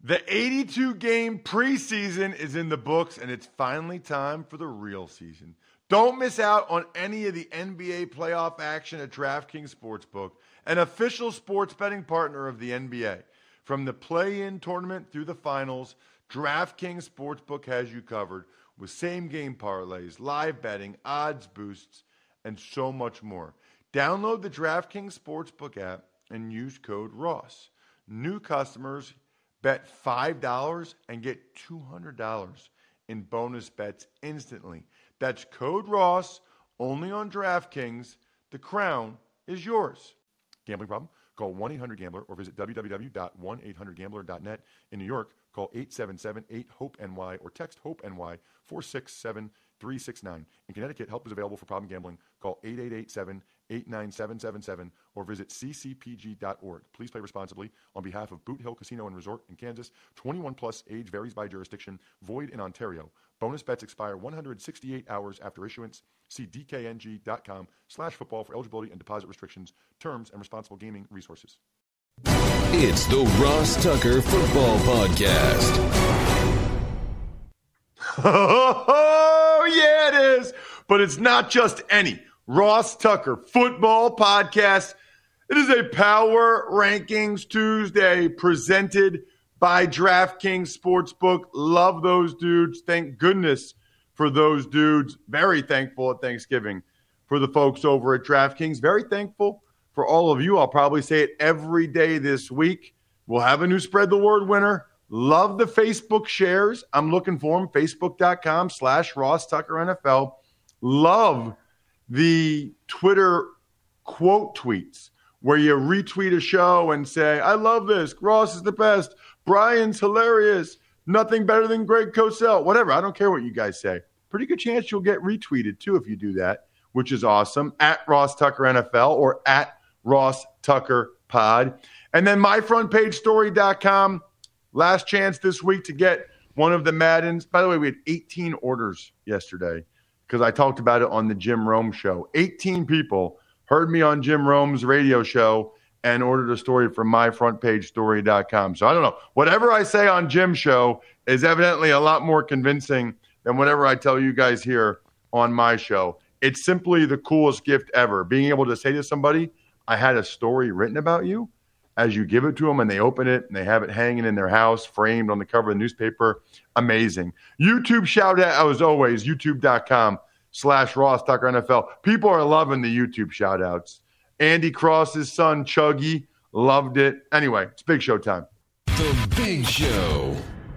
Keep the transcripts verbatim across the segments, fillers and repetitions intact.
The eighty-two game preseason is in the books, and it's finally time for the real season. Don't miss out on any of the N B A playoff action at DraftKings Sportsbook, an official sports betting partner of the N B A. From the play-in tournament through the finals, DraftKings Sportsbook has you covered with same-game parlays, live betting, odds boosts, and so much more. Download the DraftKings Sportsbook app and use code Ross. New customers bet five dollars and get two hundred dollars in bonus bets instantly. That's code Ross, only on DraftKings. The crown is yours. Gambling problem? Call one eight hundred gambler or visit w w w dot one eight hundred gambler dot net. In New York, call eight seven seven eight hope N Y or text HOPE-NY four six seven three six nine. In Connecticut, help is available for problem gambling. Call eight eight eight seven eight nine seven seven seven or visit c c p g dot org. Please play responsibly. On behalf of Boot Hill Casino and Resort in Kansas, twenty-one plus, age varies by jurisdiction, void in Ontario. Bonus bets expire one hundred sixty-eight hours after issuance. See d k n g dot com slash football for eligibility and deposit restrictions, terms, and responsible gaming resources. It's the Ross Tucker Football Podcast. Oh, yeah, it is. But it's not just any Ross Tucker Football Podcast. It is a Power Rankings Tuesday presented by DraftKings Sportsbook. Love those dudes. Thank goodness for those dudes. Very thankful at Thanksgiving for the folks over at DraftKings. Very thankful for all of you. I'll probably say it every day this week. We'll have a new Spread the Word winner. Love the Facebook shares. I'm looking for them. Facebook.com slash Ross Tucker NFL. Love the Twitter quote tweets where you retweet a show and say, I love this. Ross is the best. Brian's hilarious. Nothing better than Greg Cosell. Whatever. I don't care what you guys say. Pretty good chance you'll get retweeted too if you do that, which is awesome. At Ross Tucker N F L or at Ross Tucker Pod. And then my front page story dot com. Last chance this week to get one of the Maddens. By the way, we had eighteen orders yesterday because I talked about it on the Jim Rome show. eighteen people heard me on Jim Rome's radio show and ordered a story from my front page story dot com. So I don't know. Whatever I say on Jim's show is evidently a lot more convincing than whatever I tell you guys here on my show. It's simply the coolest gift ever. Being able to say to somebody, I had a story written about you, as you give it to them and they open it and they have it hanging in their house, framed on the cover of the newspaper. Amazing. YouTube shout out, as always, youtube.com slash Ross Tucker NFL. People are loving the YouTube shout outs. Andy Cross's son, Chuggy, loved it. Anyway, it's Big Show time. The Big Show.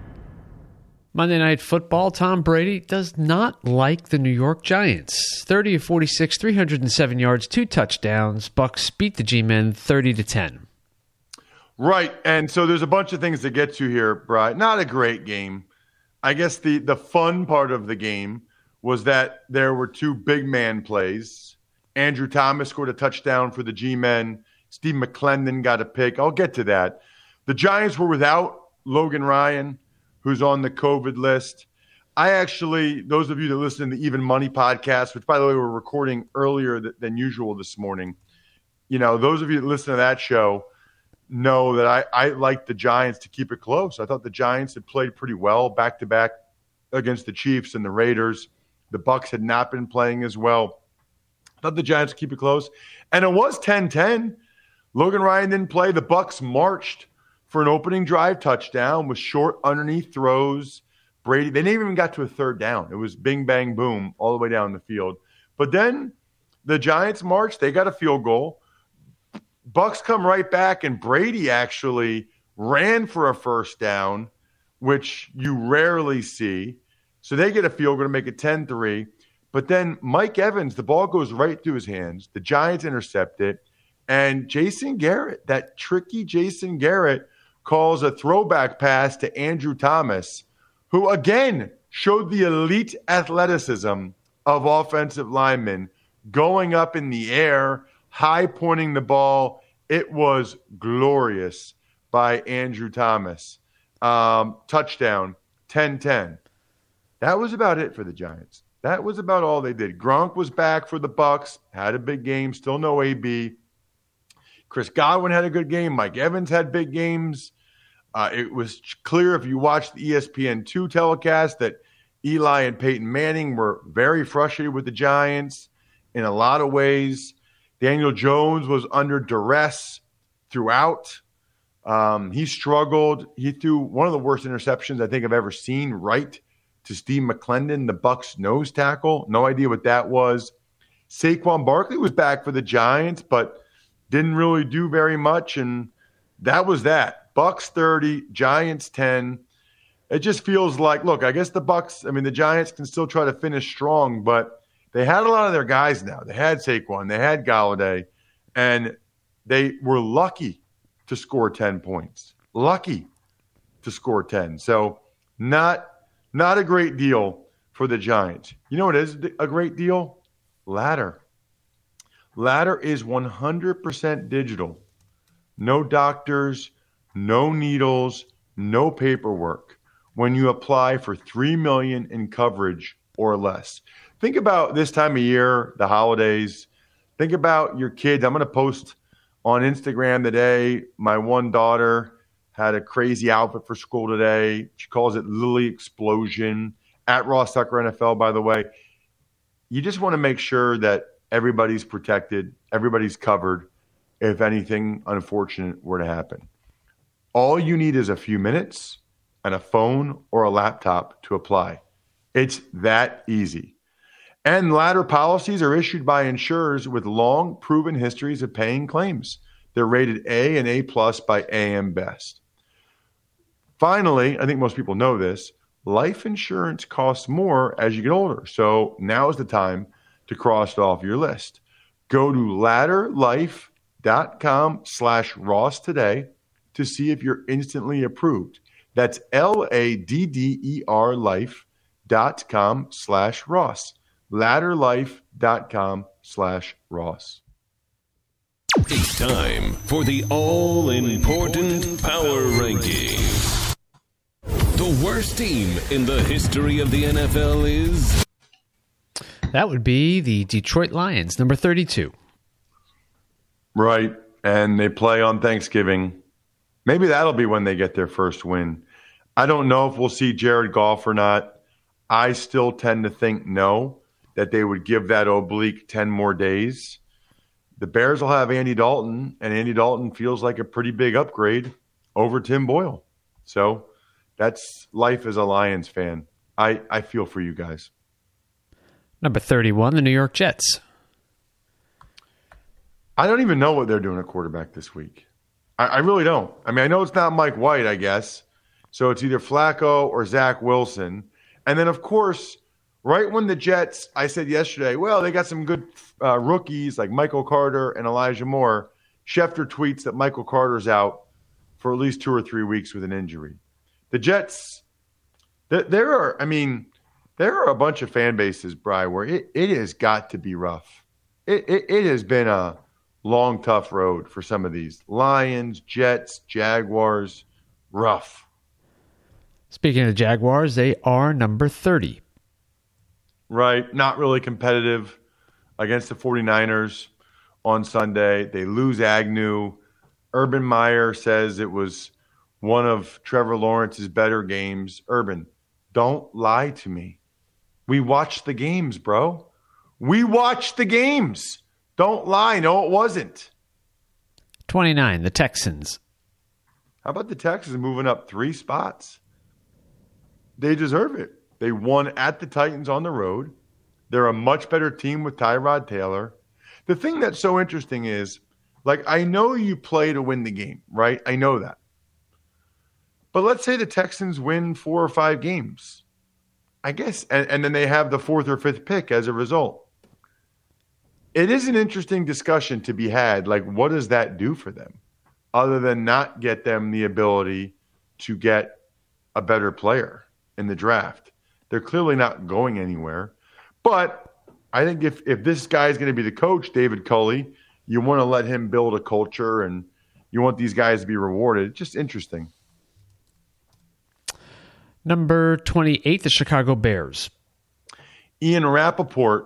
Monday Night Football, Tom Brady does not like the New York Giants. thirty of forty-six, three hundred seven yards, two touchdowns. Bucks beat the G-Men thirty to ten. Right, and so there's a bunch of things to get to here, Brian. Not a great game. I guess the, the fun part of the game was that there were two big man plays. Andrew Thomas scored a touchdown for the G-Men. Steve McClendon got a pick. I'll get to that. The Giants were without Logan Ryan, who's on the COVID list. I actually, those of you that listen to the Even Money podcast, which, by the way, we're recording earlier th- than usual this morning, you know, those of you that listen to that show know that I, I like the Giants to keep it close. I thought the Giants had played pretty well back-to-back against the Chiefs and the Raiders. The Bucs had not been playing as well. I thought the Giants would keep it close. And it was ten ten. Logan Ryan didn't play. The Bucs marched for an opening drive touchdown with short underneath throws. Brady, they didn't even got to a third down. It was bing, bang, boom all the way down the field. But then the Giants marched. They got a field goal. Bucks come right back, and Brady actually ran for a first down, which you rarely see. So they get a field goal to make it ten three. But then Mike Evans, the ball goes right through his hands. The Giants intercept it. And Jason Garrett, that tricky Jason Garrett, calls a throwback pass to Andrew Thomas, who, again, showed the elite athleticism of offensive linemen going up in the air, high pointing the ball. It was glorious by Andrew Thomas. Um, touchdown, ten ten. That was about it for the Giants. That was about all they did. Gronk was back for the Bucs, had a big game, still no A B. Chris Godwin had a good game. Mike Evans had big games. Uh, it was clear if you watched the E S P N two telecast that Eli and Peyton Manning were very frustrated with the Giants in a lot of ways. Daniel Jones was under duress throughout. Um, he struggled. He threw one of the worst interceptions I think I've ever seen, right to Steve McClendon, the Bucs nose tackle. No idea what that was. Saquon Barkley was back for the Giants, but didn't really do very much, and that was that. Bucs thirty, Giants ten. It just feels like, look, I guess the Bucs, I mean, the Giants can still try to finish strong, but they had a lot of their guys now. They had Saquon, they had Galladay, and they were lucky to score ten points. Lucky to score ten. So not, not a great deal for the Giants. You know what is a great deal? Ladder. Ladder is one hundred percent digital. No doctors, no needles, no paperwork when you apply for three million dollars in coverage or less. Think about this time of year, the holidays. Think about your kids. I'm going to post on Instagram today. My one daughter had a crazy outfit for school today. She calls it Lily Explosion. At Ross Tucker N F L, by the way. You just want to make sure that everybody's protected, everybody's covered if anything unfortunate were to happen. All you need is a few minutes and a phone or a laptop to apply. It's that easy. And ladder policies are issued by insurers with long proven histories of paying claims. They're rated A and A plus by A M Best. Finally, I think most people know this, life insurance costs more as you get older. So now is the time to cross it off your list. Go to ladderlife.com slash Ross today to see if you're instantly approved. That's L-A-D-D-E-R life.com slash Ross. Ladderlife.com slash Ross. It's time for the all-important Power Rankings. The worst team in the history of the N F L is... That would be the Detroit Lions, number thirty-two. Right, and they play on Thanksgiving. Maybe that'll be when they get their first win. I don't know if we'll see Jared Goff or not. I still tend to think no, that they would give that oblique ten more days. The Bears will have Andy Dalton, and Andy Dalton feels like a pretty big upgrade over Tim Boyle. So that's life as a Lions fan. I, I feel for you guys. Number thirty-one, the New York Jets. I don't even know what they're doing at quarterback this week. I, I really don't. I mean, I know it's not Mike White, I guess. So it's either Flacco or Zach Wilson. And then, of course, right when the Jets, I said yesterday, well, they got some good uh, rookies like Michael Carter and Elijah Moore. Schefter tweets that Michael Carter's out for at least two or three weeks with an injury. The Jets, th- there are, I mean, there are a bunch of fan bases, Bri, where it, it has got to be rough. It, it, it has been a long, tough road for some of these. Lions, Jets, Jaguars, rough. Speaking of Jaguars, they are number thirty. Right, not really competitive against the 49ers on Sunday. They lose Agnew. Urban Meyer says it was one of Trevor Lawrence's better games. Urban, don't lie to me. We watched the games, bro. We watched the games. Don't lie. No, it wasn't. twenty-nine, the Texans. How about the Texans moving up three spots? They deserve it. They won at the Titans on the road. They're a much better team with Tyrod Taylor. The thing that's so interesting is, like, I know you play to win the game, right? I know that. But let's say the Texans win four or five games. I guess, and, and then they have the fourth or fifth pick as a result. It is an interesting discussion to be had. Like, what does that do for them other than not get them the ability to get a better player in the draft? They're clearly not going anywhere. But I think if, if this guy is going to be the coach, David Culley, you want to let him build a culture and you want these guys to be rewarded. It's just interesting. Number twenty-eight, the Chicago Bears. Ian Rappaport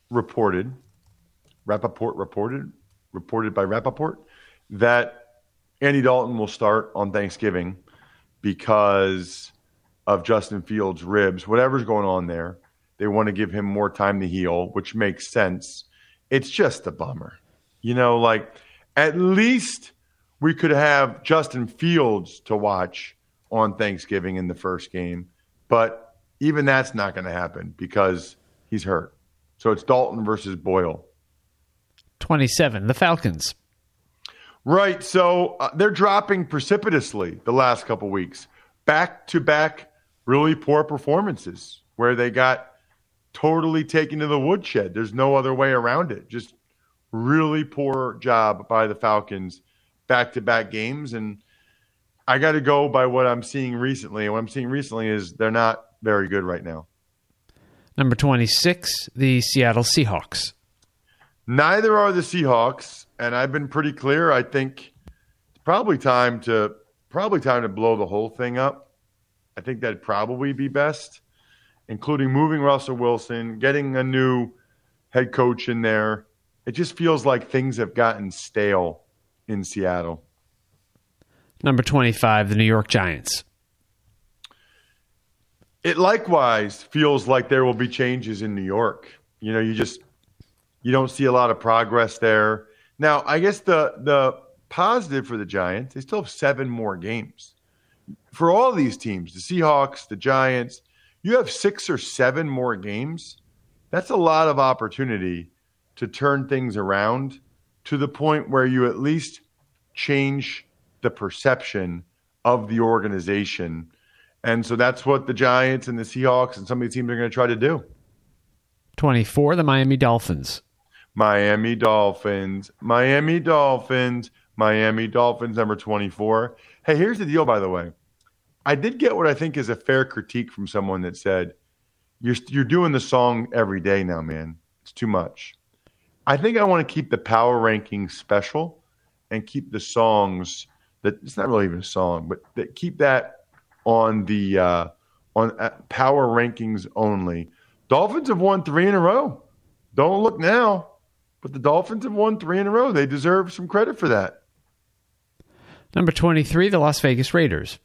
reported, Rappaport reported, reported by Rappaport, that Andy Dalton will start on Thanksgiving because of Justin Fields' ribs. Whatever's going on there, they want to give him more time to heal, which makes sense. It's just a bummer. You know, like at least we could have Justin Fields to watch on Thanksgiving in the first game. But even that's not going to happen because he's hurt. So it's Dalton versus Boyle. twenty-seven, the Falcons. Right. So uh, they're dropping precipitously the last couple weeks. Back-to-back really poor performances where they got totally taken to the woodshed. There's no other way around it. Just really poor job by the Falcons back-to-back games. And I got to go by what I'm seeing recently. And what I'm seeing recently is they're not very good right now. Number twenty-six, the Seattle Seahawks. Neither are the Seahawks, and I've been pretty clear. I think it's probably time to probably time to blow the whole thing up. I think that'd probably be best, including moving Russell Wilson, getting a new head coach in there. It just feels like things have gotten stale in Seattle. Number twenty-five, the New York Giants. It likewise feels like there will be changes in New York. You know, you just you don't see a lot of progress there. Now, I guess the the positive for the Giants, they still have seven more games. For all these teams, the Seahawks, the Giants, you have six or seven more games. That's a lot of opportunity to turn things around to the point where you at least change the perception of the organization. And so that's what the Giants and the Seahawks and some of these teams are going to try to do. twenty-four, the Miami Dolphins. Miami Dolphins, Miami Dolphins, Miami Dolphins, number twenty-four. Hey, here's the deal, by the way. I did get what I think is a fair critique from someone that said, you're, you're doing the song every day now, man. It's too much. I think I want to keep the power rankings special and keep the songs that it's not really even a song, but that keep that on the uh, on uh, power rankings only. Dolphins have won three in a row. Don't look now, but the Dolphins have won three in a row. They deserve some credit for that. Number twenty-three, the Las Vegas Raiders.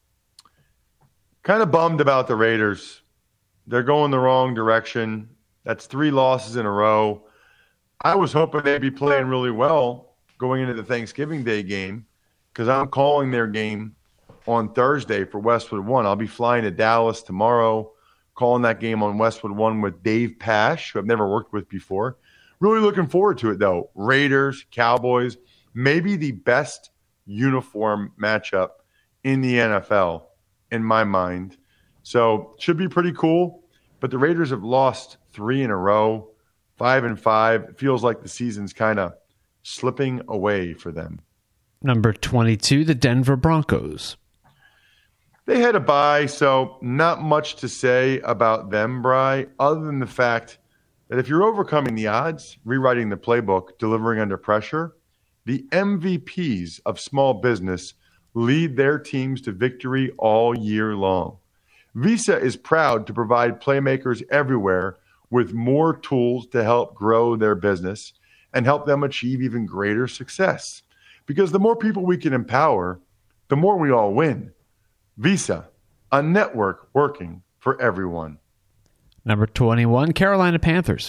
Kind of bummed about the Raiders. They're going the wrong direction. That's three losses in a row. I was hoping they'd be playing really well going into the Thanksgiving Day game because I'm calling their game on Thursday for Westwood One. I'll be flying to Dallas tomorrow, calling that game on Westwood One with Dave Pash, who I've never worked with before. Really looking forward to it, though. Raiders, Cowboys, maybe the best uniform matchup in the N F L, in my mind. So should be pretty cool. But the Raiders have lost three in a row, five and five. It feels like the season's kind of slipping away for them. Number twenty-two, the Denver Broncos. They had a bye, so not much to say about them, Bri, other than the fact that if you're overcoming the odds, rewriting the playbook, delivering under pressure, the M V Ps of small business lead their teams to victory all year long. Visa is proud to provide playmakers everywhere with more tools to help grow their business and help them achieve even greater success. Because the more people we can empower, the more we all win. Visa, a network working for everyone. Number twenty-one, Carolina Panthers.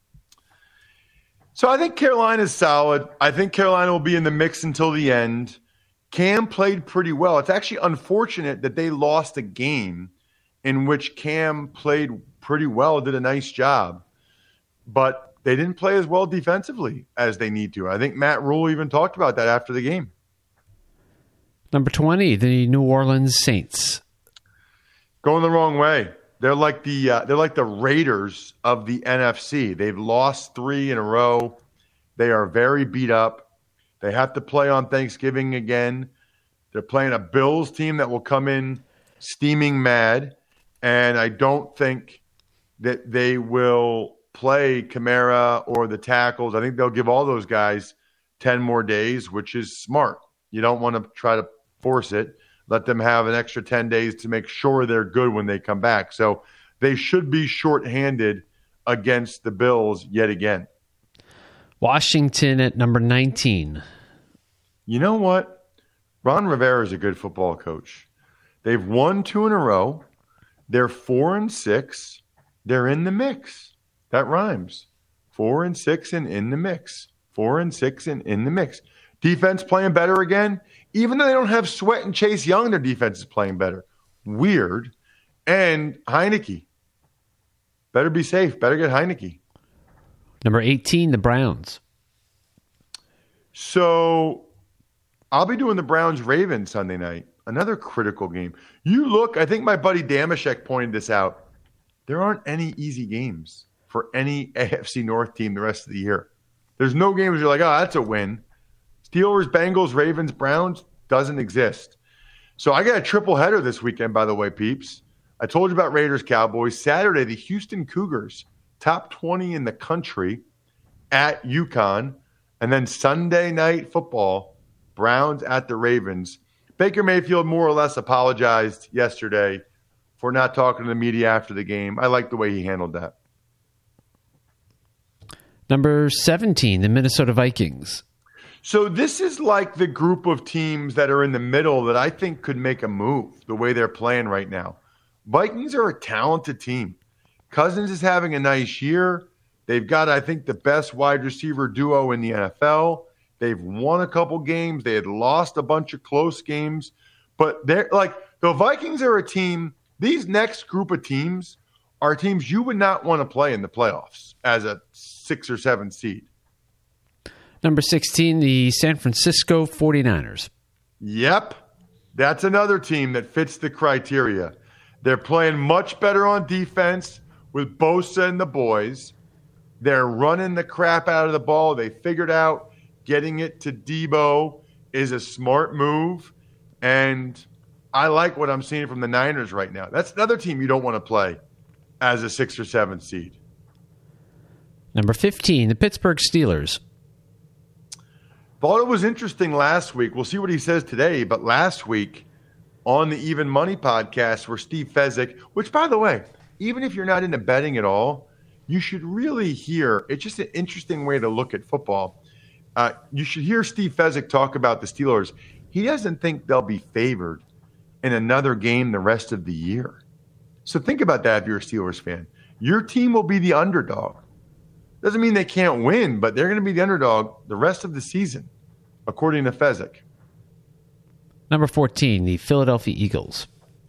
So I think Carolina's solid. I think Carolina will be in the mix until the end. Cam played pretty well. It's actually unfortunate that they lost a game in which Cam played pretty well, did a nice job. But they didn't play as well defensively as they need to. I think Matt Rule even talked about that after the game. Number twenty, the New Orleans Saints. Going the wrong way. They're like the uh, they're like the Raiders of the N F C. They've lost three in a row. They are very beat up. They have to play on Thanksgiving again. They're playing a Bills team that will come in steaming mad, and I don't think that they will play Kamara or the tackles. I think they'll give all those guys ten more days, which is smart. You don't want to try to force it. Let them have an extra ten days to make sure they're good when they come back. So they should be shorthanded against the Bills yet again. Washington at number nineteen. You know what? Ron Rivera is a good football coach. They've won two in a row. They're four and six. They're in the mix. That rhymes. Four and six and in the mix. Four and six and in the mix. Defense playing better again. Even though they don't have Sweat and Chase Young, their defense is playing better. Weird. And Heineke. Better be safe. Better get Heineke. Number eighteen, the Browns. So I'll be doing the Browns-Ravens Sunday night. Another critical game. You look, I think my buddy Damashek pointed this out. There aren't any easy games for any A F C North team the rest of the year. There's no games you're like, oh, that's a win. Steelers, Bengals, Ravens, Browns doesn't exist. So I got a triple header this weekend, by the way, peeps. I told you about Raiders, Cowboys. Saturday, the Houston Cougars, top twenty in the country at UConn. And then Sunday night football, Browns at the Ravens. Baker Mayfield more or less apologized yesterday for not talking to the media after the game. I like the way he handled that. Number seventeen, the Minnesota Vikings. So this is like the group of teams that are in the middle that I think could make a move the way they're playing right now. Vikings are a talented team. Cousins is having a nice year. They've got, I think, the best wide receiver duo in the N F L. They've won a couple games. They had lost a bunch of close games. But they're like the Vikings are a team. These next group of teams are teams you would not want to play in the playoffs as a six or seven seed. Number sixteen, the San Francisco forty-niners. Yep. That's another team that fits the criteria. They're playing much better on defense with Bosa and the boys. They're running the crap out of the ball. They figured out getting it to Debo is a smart move. And I like what I'm seeing from the Niners right now. That's another team you don't want to play as a six or seven seed. Number fifteen, the Pittsburgh Steelers. Thought it was interesting last week. We'll see what he says today. But last week on the Even Money podcast where Steve Fezzik, which, by the way, even if you're not into betting at all, you should really hear. It's just an interesting way to look at football. Uh, you should hear Steve Fezzik talk about the Steelers. He doesn't think they'll be favored in another game the rest of the year. So think about that if you're a Steelers fan. Your team will be the underdog. Doesn't mean they can't win, but they're going to be the underdog the rest of the season, according to Fezzik. Number fourteen, the Philadelphia Eagles.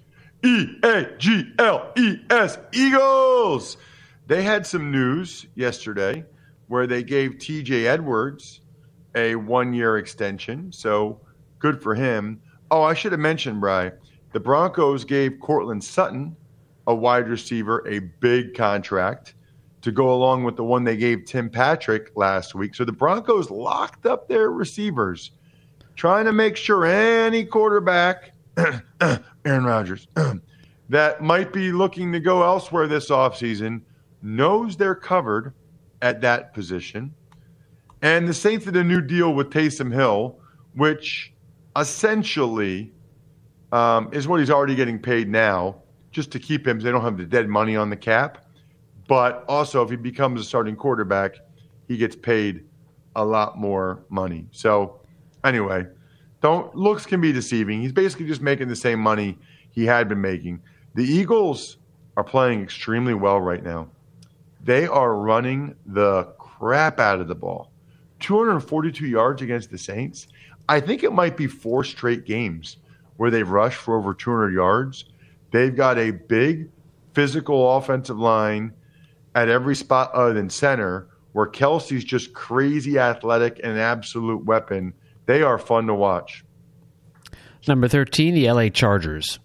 E A G L E S, Eagles! They had some news yesterday where they gave T J Edwards a one-year extension, so good for him. Oh, I should have mentioned, Bri, the Broncos gave Cortland Sutton, a wide receiver, a big contract to go along with the one they gave Tim Patrick last week. So the Broncos locked up their receivers, trying to make sure any quarterback, Aaron Rodgers, that might be looking to go elsewhere this offseason knows they're covered at that position. And the Saints did a new deal with Taysom Hill, which essentially um, is what he's already getting paid now, just to keep him. They don't have the dead money on the cap. But also, if he becomes a starting quarterback, he gets paid a lot more money. So anyway, don't looks can be deceiving. He's basically just making the same money he had been making. The Eagles are playing extremely well right now. They are running the crap out of the ball. two hundred forty-two yards against the Saints. I think it might be four straight games where they've rushed for over two hundred yards. They've got a big physical offensive line at every spot other than center, where Kelsey's just crazy athletic and an absolute weapon. They are fun to watch. Number thirteen, the L A Chargers.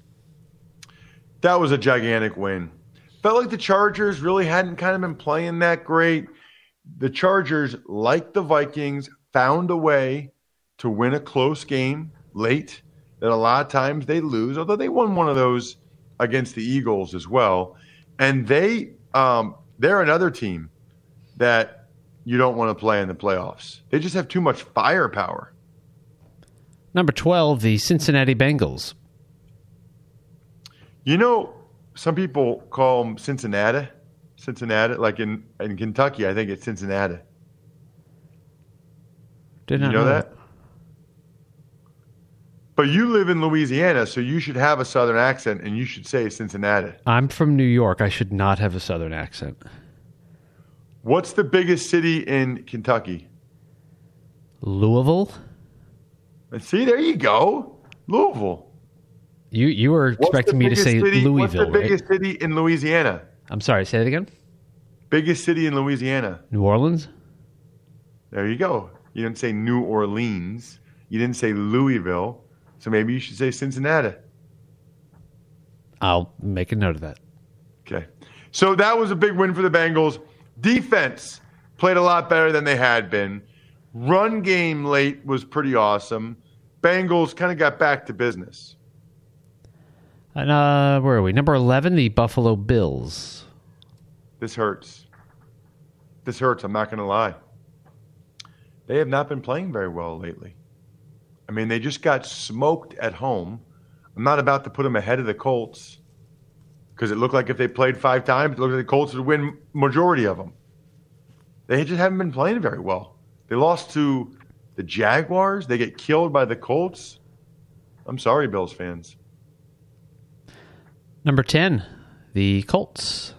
That was a gigantic win. Felt like the Chargers really hadn't kind of been playing that great. The Chargers, like the Vikings, found a way to win a close game late that a lot of times they lose, although they won one of those against the Eagles as well. And they, um, they're another team that you don't want to play in the playoffs. They just have too much firepower. Number twelve, the Cincinnati Bengals. You know, some people call them Cincinnati. Cincinnati, like in, in Kentucky, I think it's Cincinnati. Did you not know, know that? that. But you live in Louisiana, so you should have a Southern accent, and you should say Cincinnati. I'm from New York. I should not have a Southern accent. What's the biggest city in Kentucky? Louisville? And see, there you go. Louisville. You you were expecting me to say city, Louisville, What's the biggest right? city in Louisiana? I'm sorry, say that again? Biggest city in Louisiana. New Orleans? There you go. You didn't say New Orleans. You didn't say Louisville. So maybe you should say Cincinnati. I'll make a note of that. Okay. So that was a big win for the Bengals. Defense played a lot better than they had been. Run game late was pretty awesome. Bengals kind of got back to business. And uh, where are we? Number eleven, the Buffalo Bills. This hurts. This hurts, I'm not going to lie. They have not been playing very well lately. I mean, they just got smoked at home. I'm not about to put them ahead of the Colts because it looked like if they played five times, it looked like the Colts would win majority of them. They just haven't been playing very well. They lost to the Jaguars. They get killed by the Colts. I'm sorry, Bills fans. Number ten, the Colts.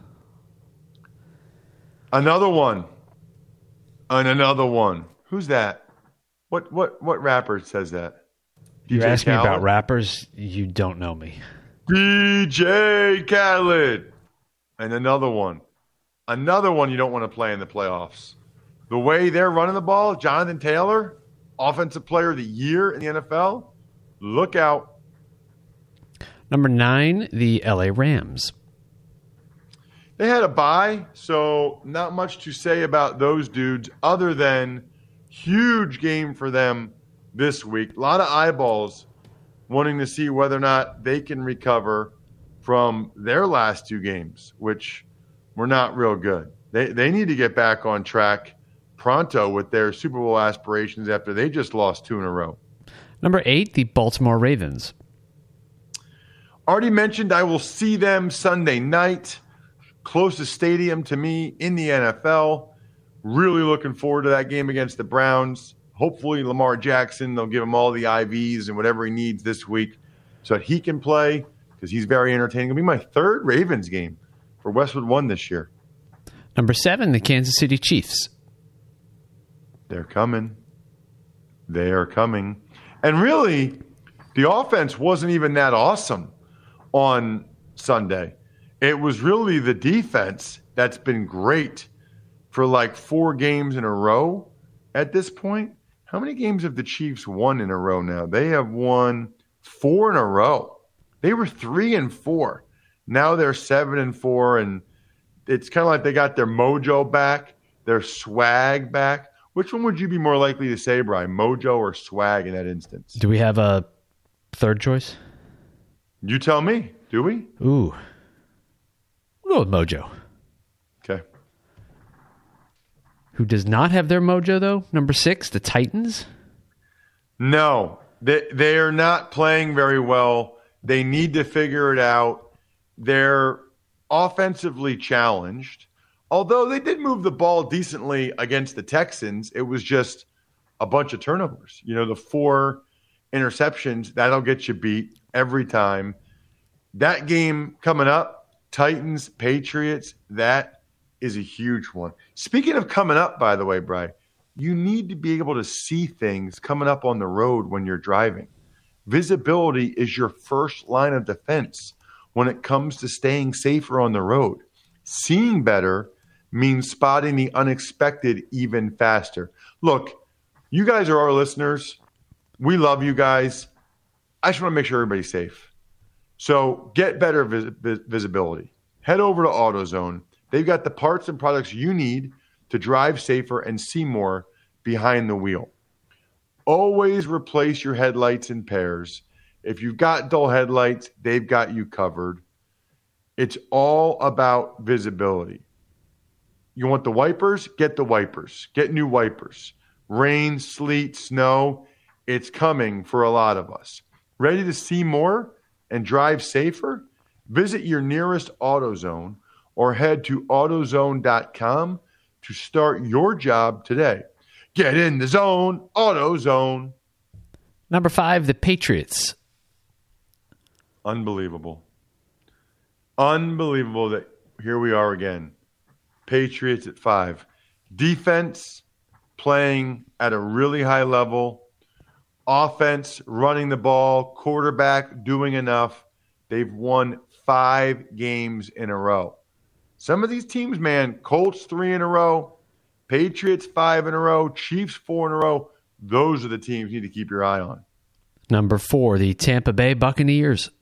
Another one. And another one. Who's that? What what what rapper says that? You D J ask me Khaled? about rappers, you don't know me. D J Khaled. And another one. Another one you don't want to play in the playoffs. The way they're running the ball, Jonathan Taylor, Offensive Player of the Year in the N F L, look out. Number nine, the L A Rams. They had a bye, so not much to say about those dudes other than huge game for them this week. A lot of eyeballs wanting to see whether or not they can recover from their last two games, which were not real good. They they need to get back on track pronto with their Super Bowl aspirations after they just lost two in a row. Number eight, the Baltimore Ravens. Already mentioned I will see them Sunday night. Closest stadium to me in the N F L. Really looking forward to that game against the Browns. Hopefully Lamar Jackson, they'll give him all the I Vs and whatever he needs this week so that he can play because he's very entertaining. It'll be my third Ravens game for Westwood One this year. Number seven, the Kansas City Chiefs. They're coming. They are coming. And really, the offense wasn't even that awesome on Sunday. It was really the defense that's been great for like four games in a row at this point. How many games have the Chiefs won in a row now? They have won four in a row. They were three and four. Now they're seven and four, and it's kind of like they got their mojo back, their swag back. Which one would you be more likely to say, Brian, mojo or swag in that instance? Do we have a third choice? You tell me. Do we? Ooh. We'll go with mojo. Okay. Who does not have their mojo, though? Number six, the Titans. No, they, they are not playing very well. They need to figure it out. They're offensively challenged. Although they did move the ball decently against the Texans, it was just a bunch of turnovers. You know, the four interceptions, that'll get you beat every time. That game coming up, Titans, Patriots, that is a huge one. Speaking of coming up, by the way, Bri, you need to be able to see things coming up on the road when you're driving. Visibility is your first line of defense when it comes to staying safer on the road. Seeing better means spotting the unexpected even faster. Look, you guys are our listeners. We love you guys. I just want to make sure everybody's safe. So get better vis- vis- visibility. Head over to AutoZone. They've got the parts and products you need to drive safer and see more behind the wheel. Always replace your headlights in pairs. If you've got dull headlights, they've got you covered. It's all about visibility. You want the wipers? Get the wipers. Get new wipers. Rain, sleet, snow, it's coming for a lot of us. Ready to see more and drive safer? Visit your nearest AutoZone or head to AutoZone dot com to start your job today. Get in the zone, AutoZone. Number five, the Patriots. Unbelievable. Unbelievable that here we are again. Patriots at five. Defense playing at a really high level. Offense running the ball. Quarterback doing enough. They've won five games in a row. Some of these teams, man, Colts three in a row. Patriots five in a row. Chiefs four in a row. Those are the teams you need to keep your eye on. Number four, the Tampa Bay Buccaneers.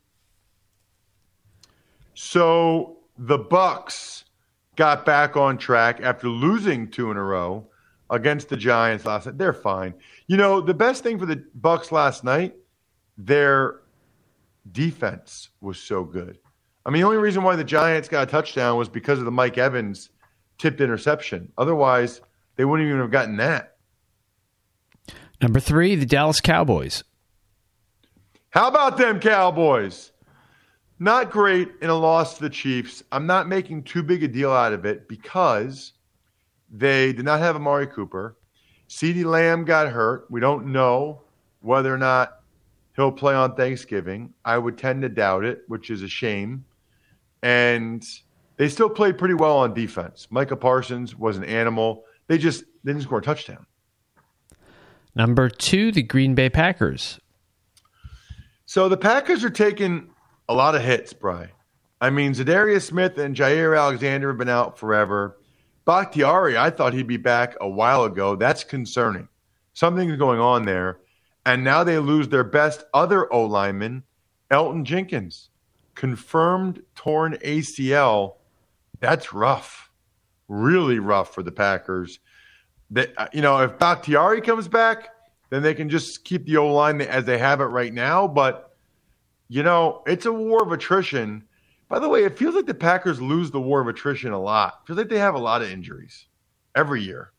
So the Bucs got back on track after losing two in a row against the Giants last night. They're fine. You know, the best thing for the Bucs last night, their defense was so good. I mean, the only reason why the Giants got a touchdown was because of the Mike Evans tipped interception. Otherwise, they wouldn't even have gotten that. Number three, the Dallas Cowboys. How about them Cowboys? Not great in a loss to the Chiefs. I'm not making too big a deal out of it because they did not have Amari Cooper. CeeDee Lamb got hurt. We don't know whether or not he'll play on Thanksgiving. I would tend to doubt it, which is a shame. And they still played pretty well on defense. Micah Parsons was an animal. They just they didn't score a touchdown. Number two, the Green Bay Packers. So the Packers are taking a lot of hits, Bri. I mean, Zadarius Smith and Jair Alexander have been out forever. Bakhtiari, I thought he'd be back a while ago. That's concerning. Something's going on there. And now they lose their best other O-lineman, Elton Jenkins. Confirmed torn A C L. That's rough. Really rough for the Packers. They, you know, if Bakhtiari comes back, then they can just keep the O-line as they have it right now. But, you know, it's a war of attrition. By the way, it feels like the Packers lose the war of attrition a lot. It feels like they have a lot of injuries every year.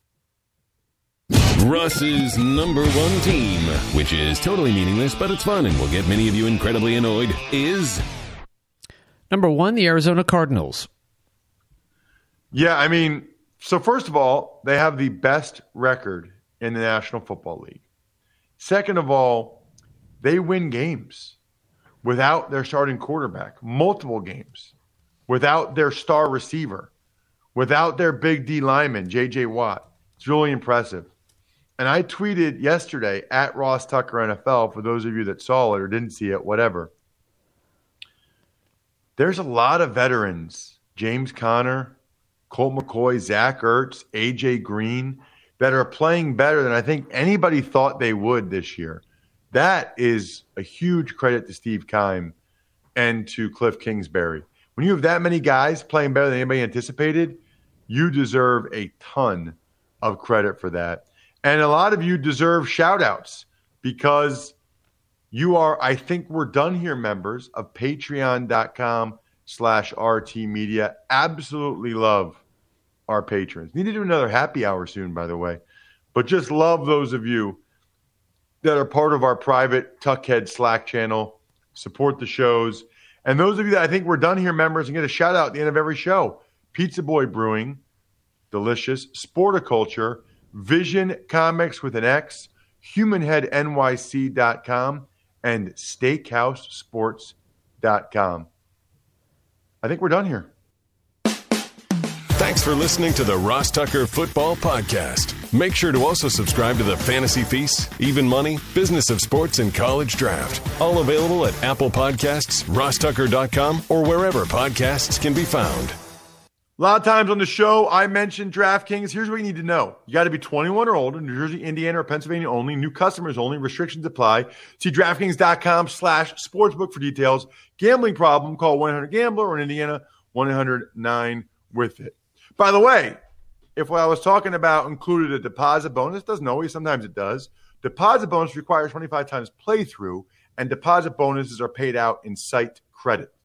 Russ's number one team, which is totally meaningless, but it's fun and will get many of you incredibly annoyed, is... Number one, the Arizona Cardinals. Yeah, I mean, so first of all, they have the best record in the National Football League. Second of all, they win games without their starting quarterback, multiple games, without their star receiver, without their big D lineman, J J Watt. It's really impressive. And I tweeted yesterday at Ross Tucker N F L, for those of you that saw it or didn't see it, whatever. There's a lot of veterans, James Conner, Colt McCoy, Zach Ertz, A J Green, that are playing better than I think anybody thought they would this year. That is a huge credit to Steve Keim and to Cliff Kingsbury. When you have that many guys playing better than anybody anticipated, you deserve a ton of credit for that. And a lot of you deserve shout-outs because you are, I think we're done here, members of patreon.com slash RT Media. Absolutely love our patrons. Need to do another happy hour soon, by the way. But just love those of you that are part of our private Tuckhead Slack channel, support the shows. And those of you that I think we're done here, members, and get a shout-out at the end of every show. Pizza Boy Brewing, delicious. Sporticulture, Vision Comics with an X, human head N Y C dot com, and steakhouse sports dot com. I think we're done here. Thanks for listening to the Ross Tucker Football Podcast. Make sure to also subscribe to the Fantasy Feast, Even Money, Business of Sports, and College Draft. All available at Apple Podcasts, ross tucker dot com, or wherever podcasts can be found. A lot of times on the show, I mentioned DraftKings. Here's what you need to know. You got to be twenty-one or older, New Jersey, Indiana, or Pennsylvania only. New customers only. Restrictions apply. See DraftKings.com slash sportsbook for details. Gambling problem, call one eight hundred gambler, or in Indiana, one eight hundred nine with it. By the way, if what I was talking about included a deposit bonus, doesn't always, sometimes it does. Deposit bonus requires twenty-five times playthrough, and deposit bonuses are paid out in site credit.